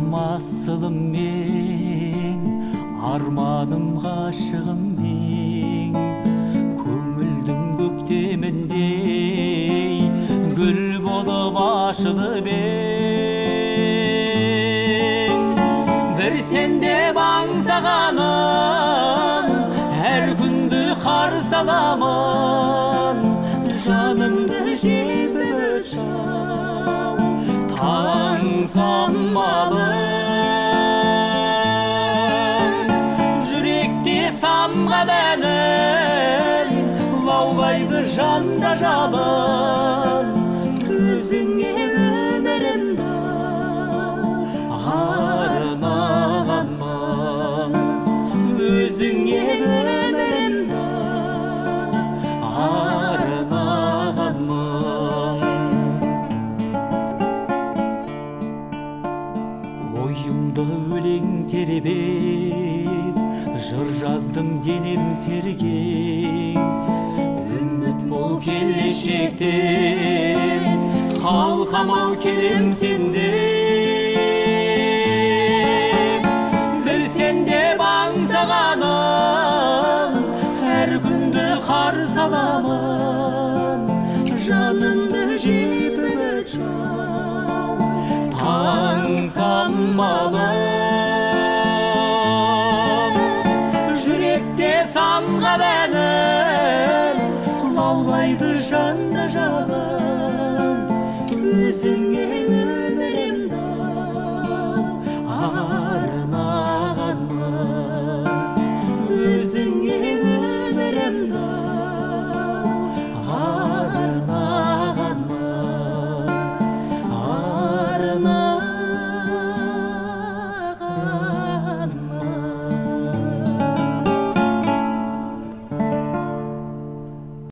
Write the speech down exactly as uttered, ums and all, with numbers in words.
асылым мен, арманым ғашығым мен, көңілдің көктеміндей гүл болып ашылып ең. Бір сенде аңсағаным, әр күнді қарсы аламын, жанымды жебіп өтшау таң самалым. Жүректе самғап әнім, лаулайды жанда жалын, өзіңе өмірімді арнағанмын, өзіңе өмірімді арнағанмын. Ойымда өлең тербеп, жыр жаздым денем серген, үміт мол келешектен қалқамау келем сенде. Бір сенде аңсағаным, әр күнді қарсы аламын, жанымды жебіп өтшау таң самалым. Жүректе самғап әнім, лаулайды жанда жалын, өзіңе